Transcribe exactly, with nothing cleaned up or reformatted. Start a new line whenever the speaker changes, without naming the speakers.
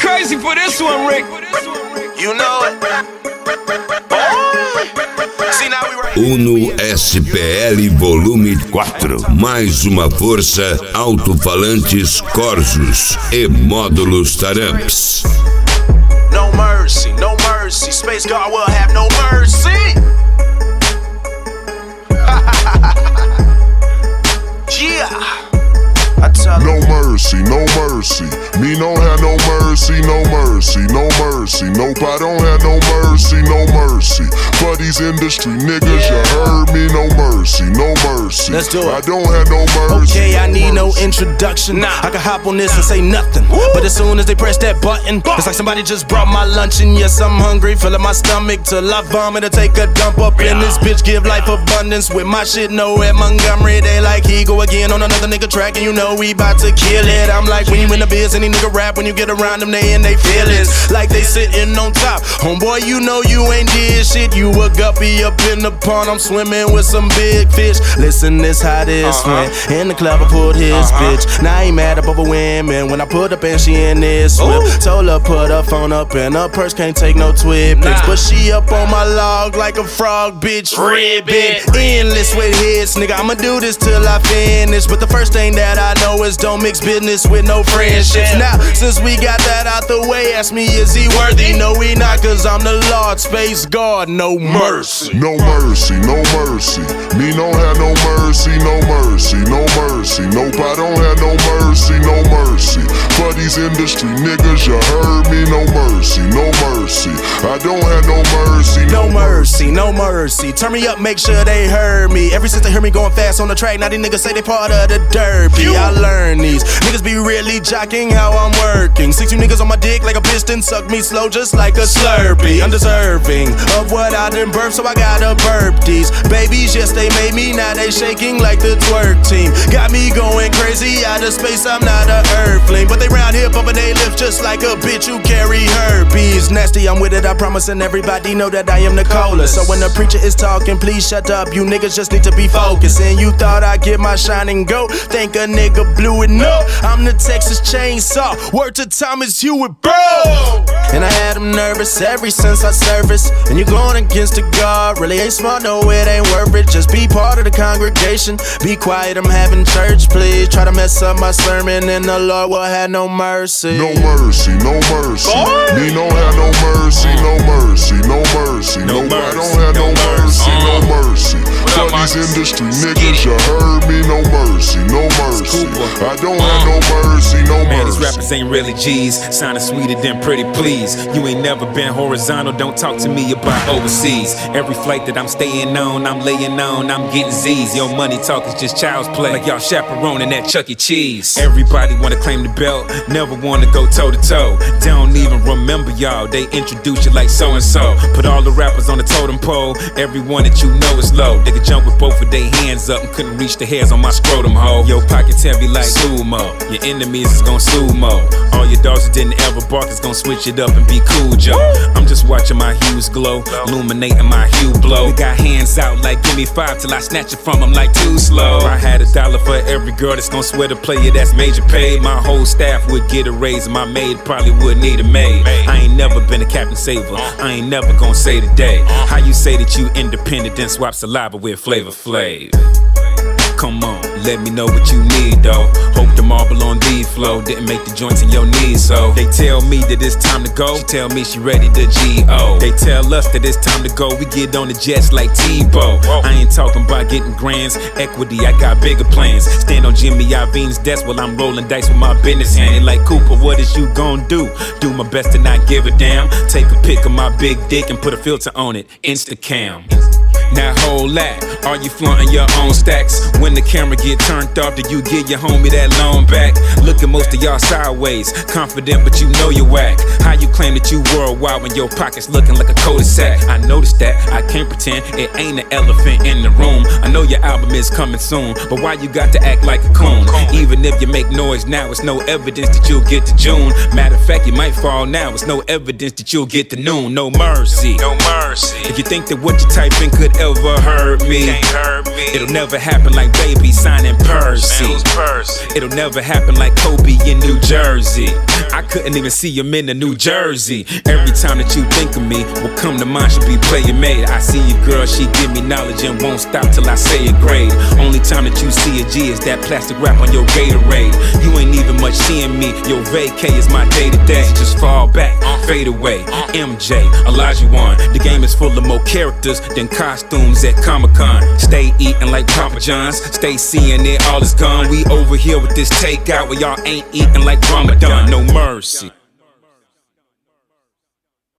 crazy for this one, Rick.
You know it. See, now we right.
Uno S P L Volume quatro. Mais uma força, alto-falantes Corsos e módulos Taramps.
No mercy, no mercy. Space God will have no mercy. Yeah.
No mercy, no mercy. Me don't have no mercy, no mercy, no mercy. Nope, I don't have no mercy, no mercy. For these industry niggas, yeah. You heard me, no mercy, no mercy.
Let's do it.
I don't have no mercy.
Okay, I
no
need
mercy.
no introduction. Nah. I can hop on this and say nothing. Woo. But as soon as they press that button, it's like somebody just brought my lunch. And yes, I'm hungry, filling my stomach till I vomit or take a dump up yeah. in this bitch. Give life abundance with my shit. No at Montgomery, they like he go again on another nigga track, and you know we bout to kill it. I'm like when you in the biz, any nigga rap, when you get around them, they in they feelings like they sitting on top. Homeboy, you know you ain't did shit. You a guppy up in the pond, I'm swimming with some big fish. Listen, this how this uh-huh. went. In the club, I pulled his uh-huh. bitch. Now I ain't mad up over women. When I put up and she in this whip, told her put her phone up and her purse can't take no twit pics. Nah. But she up on my log like a frog, bitch. Ribbit, endless with hits, nigga. I'ma do this till I finish. But the first thing that I know is don't mix business with no friendships. Now, since we got that out the way, ask me, is he worthy? No, he not, cause I'm the Lord, Space God, no mercy.
No mercy, no mercy. Me don't have no mercy, no mercy, no mercy. Nope, I don't have no mercy, no mercy. For these industry niggas, you heard me, no mercy, no mercy. I don't have no mercy,
no, no mercy, no mercy. Turn me up, make sure they heard me. Ever since they heard me going fast on the track, now these niggas say they part of the derby. I learned these niggas be really jocking how I'm working. Six you niggas on my dick like a piston, suck me slow just like a Slurpee. Undeserving of what I done burp, so I gotta burp these babies. Yes, they made me, now they shaking like the twerk team. Got me going crazy out of space, I'm not a earthling. But they round here bumping they lift just like a bitch who carry herpes. Nasty, I'm with it, I promise, and everybody know that I am the coldest. So when the preacher is talking, please shut up. You niggas just need to be focused. And you thought I'd get my shine and go, think a nigga blew it, no. I'm the Texas Chainsaw, word to Thomas Hewitt, bro. And I had him nervous ever since I serviced. And you going against the God, really ain't smart, no it ain't worth it. Just be part of the congregation, be quiet, I'm having church, please. Try to mess up my sermon and the Lord will have no mercy.
No mercy, no mercy. Boy. Me don't have no mercy, no mercy, no mercy. No, no I don't have no, no mercy, no mercy. For these industry niggas, you heard me, no mercy, no mercy. I don't have no mercy, no mercy.
Man, these rappers ain't really G's, sounding sweeter than pretty please. You ain't never been horizontal, don't talk to me about overseas. Every flight that I'm staying on, I'm laying on, I'm getting Z's. Your money talk is just child's play, like y'all chaperoning at Chuck E. Cheese. Everybody wanna claim the belt, never wanna go toe to toe. Don't even remember y'all, they introduce you like so and so. Put all the rappers on the totem pole, everyone that you know is low. They could jump with both of their hands up and couldn't reach the hairs on my scrotum hole. Your pockets heavy like sumo, your enemies is gon' sumo. All your dogs that didn't ever bark is gon' switch it up and be cool, Joe. I'm just watching my hues glow, illuminating my hue blow. They got hands out like give me five till I snatch it from them like too slow. If I had a dollar for every girl that's gon' swear to play it, that's major paid. My whole staff would get a raise and my maid probably would need a maid. I ain't never been a Captain Saver, I ain't never gon' say today. How you say that you independent then swap saliva with Flavor Flav? Come on, let me know what you need though. Hope the marble on D flow didn't make the joints in your knees, so they tell me that it's time to go. She tell me she ready to G O. They tell us that it's time to go. We get on the jets like Tebow. I ain't talking about getting grands, equity, I got bigger plans. Stand on Jimmy Iovine's desk while I'm rolling dice with my business hand. Like Cooper, what is you gon' do? Do my best to not give a damn. Take a pic of my big dick and put a filter on it, Instacam. Now hold that, are you flaunting your own stacks? When the camera get turned off, do you give your homie that loan back? Look at most of y'all sideways, confident but you know you're whack. How you claim that you worldwide when your pocket's looking like a cul-de-sac? I noticed that, I can't pretend it ain't an elephant in the room. I know your album is coming soon, but why you got to act like a coon? Even if you make noise now, it's no evidence that you'll get to June. Matter of fact, you might fall now, it's no evidence that you'll get to noon. No mercy, no mercy. If you think that what you type in could ever hurt me. It'll never happen like Baby signing Percy. It'll never happen like Kobe in New Jersey. I couldn't even see him in the New Jersey. Every time that you think of me, what come to mind should be player made. I see you, girl, she give me knowledge and won't stop till I say it grade. Only time that you see a G is that plastic wrap on your Gatorade. You ain't even much seeing me, your vacay is my day to day. Just fall back, fade away. M J, Elijah One. The game is full of more characters than costumes at Comic-Con. Stay eating like Papa John's, stay seeing it, all is gone. We over here with this takeout where y'all ain't eating like Ramadan. No mercy.